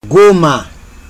Gomer.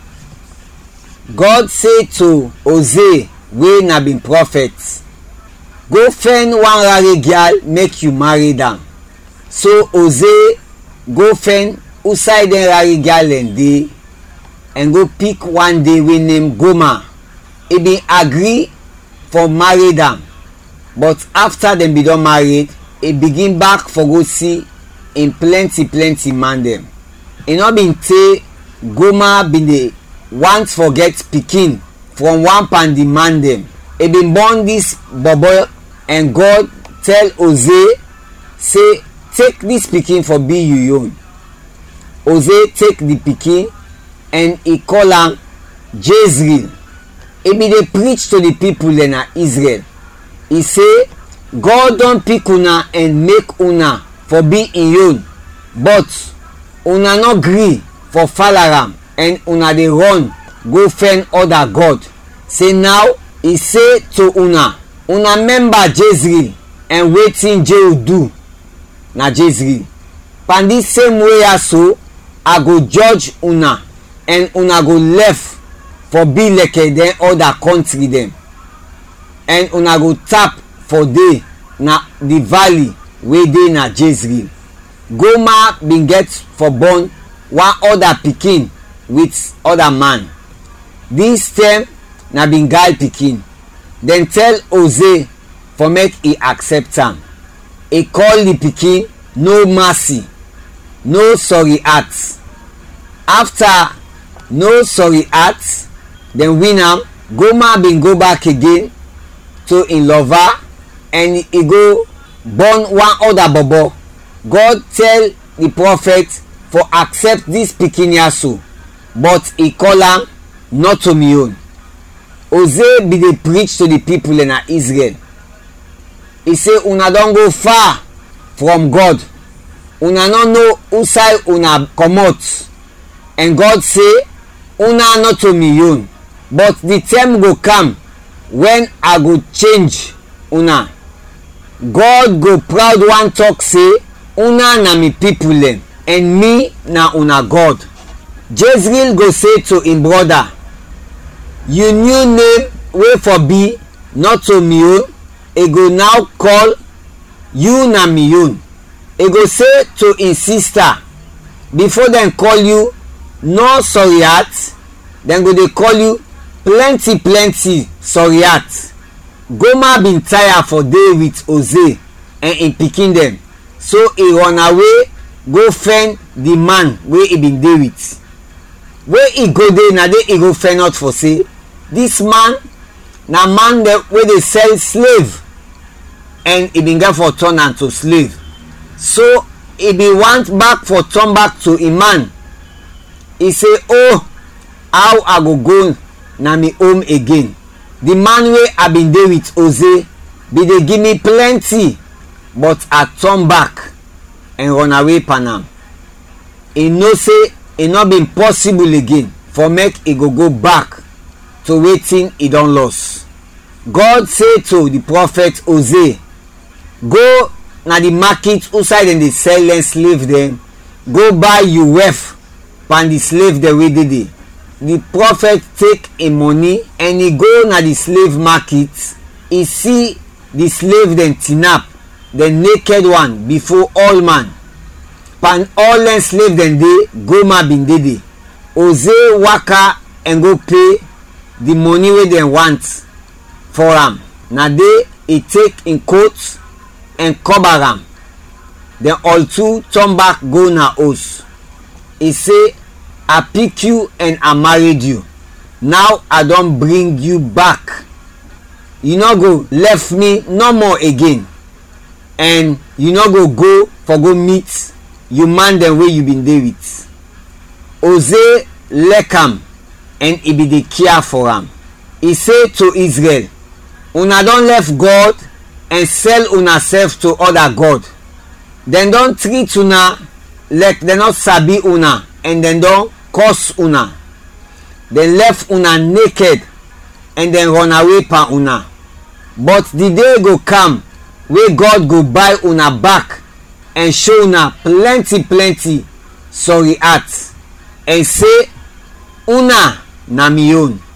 God say to Hosea wey na been prophet, go find one rare girl make you marry them. So Hosea go find outside den rare girl and dey and go pick one day wey name Gomer. He been agree for marry them, but after dem be don married, he begin back for go see in plenty man dem. E no been tey Gomer been dey want forget pikin from one pandi man dem. He been born this bobo and God tell Hosea say take this pikin for be you own. Hosea take the pikin and he call am Jezreel. He be dey preach to the people in Israel. He say God don pick una and make una for be in own, but una no gree for follow am and una dey run go find other god. Say now he say to una member Jezreel and wetin Jehu do na Jezreel. Pan this same way so I go judge una and una go left for be like dem other country dem, and una go tap for dey na the valley wey dey na Jezreel. Gomer been get for born one other pikin with other man. This time na been guy pikin. Then tell Hosea for make he accept am. He call the pikin no mercy, no sorry heart. After no sorry heart, then win am. Gomer been go back again to in lover and he go born one other bobo. God tell the prophet for accept this pikin yaso, but he call am not to me own. Hosea be dey preach to the people in Israel. He say una don go far from God. Una no know who side una comot, and God say una not to me own, but the time go come when I go change una. God go proud one talk say una na me people dem and me na una God. Jezreel go say to him brother, you new name wey for be not to me own, he go now call you na me own. He go say to him sister, before dem call you no sorry heart, dem go dey call you plenty sorry heart. Gomer been tire for day with Hosea and him pikin dem, so he run away go find the man wey he been dey with. Where he go dey na dey he go find out for say this man na man wey dey sell slave, and he been get for turn am to slave. So he be want back for turn back to him man. He say, oh, how I go na me home again. The man wey I been dey with Hosea be dey give me plenty, but I turn back and run away pan am. He know say e no been possible again for make he go back to wetin he don lost. God say to the prophet Hosea, go na the market outside dem dey sell dem slave dem, go buy you wife pan the slave dem wey dey there. The prophet take him money and he go na the slave market. He see the slave dem tinap, the naked one before all man. Pan all dem slave dem dey, Gomer been dey there. Hosea waka and go pay the money wey dem want for am. Na dey he take him coat and cover am. Then all two turn back go na house. He say, I pick you and I married you. Now I don bring you back. You no go left me no more again, and you no go for go meet you man dem wey you been dey with. Hosea like am and he be dey care for am. He say to Israel, una don left God and sell una self to other god. Dem don treat una like dem not sabi una, and dem don curse una. Dem left una naked and dem run away pan una. But the day go come wey God go buy una back and show una plenty sorry heart, and say una na mi own.